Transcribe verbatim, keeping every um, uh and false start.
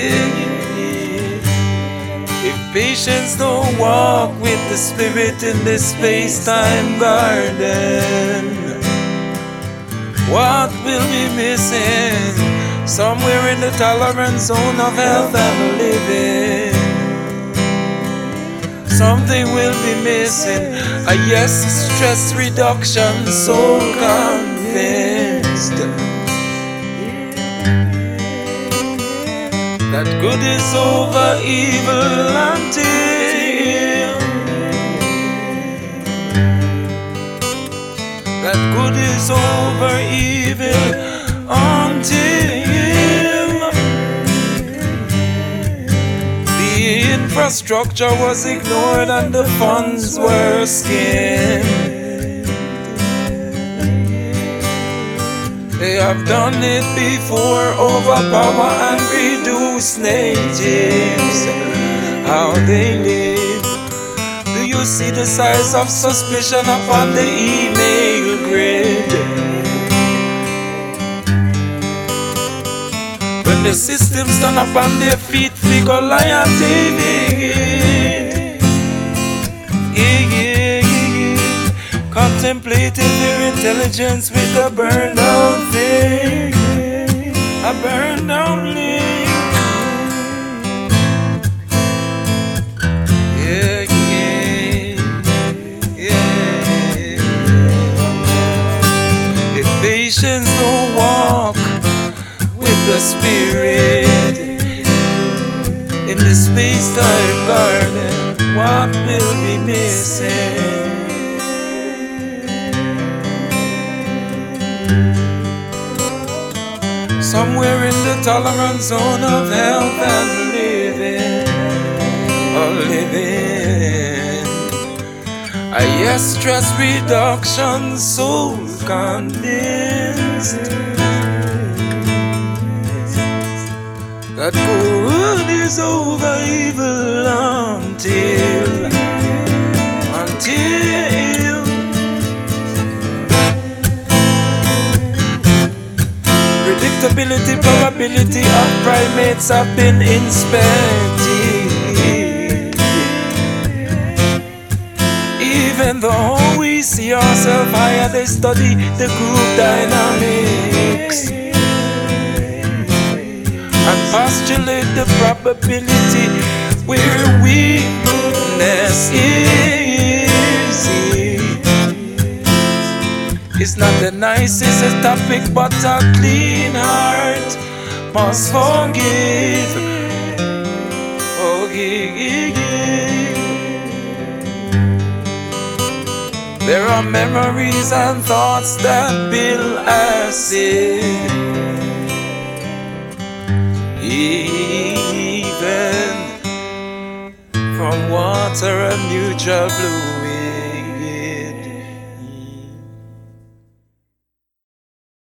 If patience don't walk with the Spirit in this space-time garden, what will be missing? Somewhere in the tolerance zone of health and living, something will be missing. A yes, stress reduction, so convinced that good is over evil until that good is over evil until the infrastructure was ignored and the funds were skimmed. They have done it before, overpower and reduce natives. How they live. Do you see the size of suspicion upon the email grid? When the system stand up on their feet, figure lion David. Yeah, yeah, yeah. Contemplating their intelligence with a burned out thing, a burned out link. Yeah, yeah, yeah. If patience don't walk with the Spirit in the space-time garden, what will be missing? Somewhere in the tolerance zone of health and living, of living, a yes, stress reduction, soul condensed. That good is over evil until, until predictability, probability of primates have been inspected. Even though we see ourselves higher, they study the group dynamics and postulate the probability where weakness is. It's not the nicest topic, but a clean heart must forgive. Forgive. There are memories and thoughts that build acid. Even from water and neutral blue.